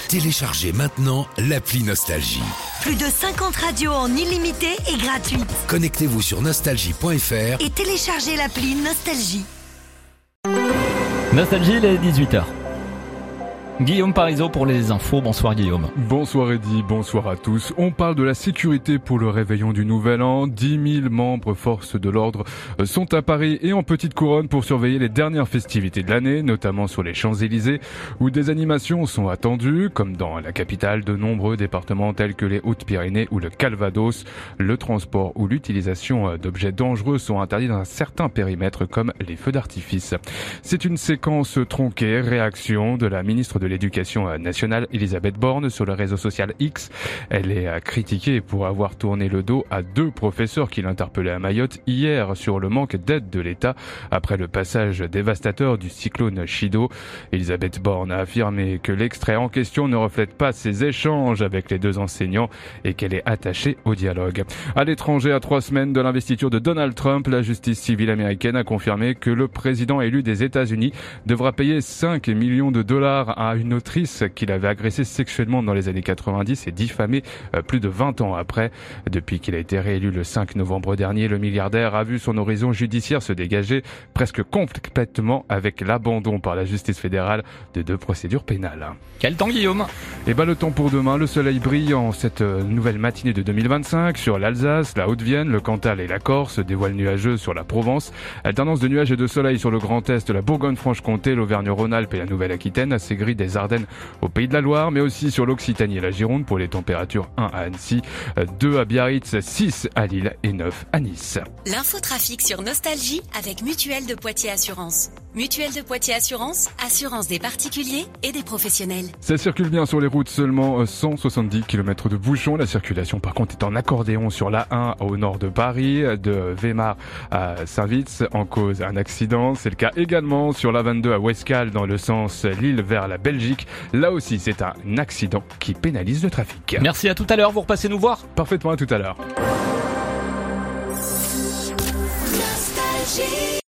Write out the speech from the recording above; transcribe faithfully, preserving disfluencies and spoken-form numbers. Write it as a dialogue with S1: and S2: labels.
S1: Téléchargez maintenant l'appli Nostalgie.
S2: Plus de cinquante radios en illimité et gratuite.
S1: Connectez-vous sur nostalgie point f r
S2: et téléchargez l'appli Nostalgie.
S3: Nostalgie, il est dix-huit heures. Guillaume Parisot pour les infos. Bonsoir Guillaume.
S4: Bonsoir Eddy, bonsoir à tous. On parle de la sécurité pour le réveillon du Nouvel An. dix mille membres forces de l'ordre sont à Paris et en Petite Couronne pour surveiller les dernières festivités de l'année, notamment sur les Champs-Élysées, où des animations sont attendues, comme dans la capitale, de nombreux départements tels que les Hautes-Pyrénées ou le Calvados. Le transport ou l'utilisation d'objets dangereux sont interdits dans un certain périmètre, comme les feux d'artifice. C'est une séquence tronquée, réaction de la ministre de l'Éducation nationale, Elisabeth Borne, sur le réseau social X. Elle est critiquée pour avoir tourné le dos à deux professeurs qui l'interpellaient à Mayotte hier sur le manque d'aide de l'État après le passage dévastateur du cyclone Chido. Elisabeth Borne a affirmé que l'extrait en question ne reflète pas ses échanges avec les deux enseignants et qu'elle est attachée au dialogue. À l'étranger, à trois semaines de l'investiture de Donald Trump, la justice civile américaine a confirmé que le président élu des États-Unis devra payer cinq millions de dollars à une autrice qu'il avait agressée sexuellement dans les années quatre-vingt-dix et diffamée plus de vingt ans après. Depuis qu'il a été réélu le cinq novembre dernier, le milliardaire a vu son horizon judiciaire se dégager presque complètement avec l'abandon par la justice fédérale de deux procédures pénales.
S3: Quel temps Guillaume ?
S4: Et ben le temps pour demain, le soleil brille en cette nouvelle matinée de deux mille vingt-cinq sur l'Alsace, la Haute-Vienne, le Cantal et la Corse, des voiles nuageux sur la Provence, alternance de nuages et de soleil sur le Grand Est, la Bourgogne-Franche-Comté, l'Auvergne-Rhône-Alpes et la Nouvelle-Aquitaine, assez gris des Ardennes au Pays de la Loire, mais aussi sur l'Occitanie et la Gironde pour les températures un à Annecy, deux à Biarritz, six à Lille et neuf à Nice.
S5: L'infotrafic sur Nostalgie avec Mutuelle de Poitiers Assurance. Mutuelle de Poitiers Assurance, assurance des particuliers et des professionnels.
S4: Ça circule bien sur les routes, seulement cent soixante-dix kilomètres de bouchons. La circulation par contre est en accordéon sur l'A un au nord de Paris, de Weimar à Saint-Vitz, en cause un accident. C'est le cas également sur l'A vingt-deux à Ouescal dans le sens Lille vers la Belgique. Là aussi c'est un accident qui pénalise le trafic.
S3: Merci, à tout à l'heure, vous repassez nous voir.
S4: Parfaitement, à tout à l'heure.
S5: Nostalgie.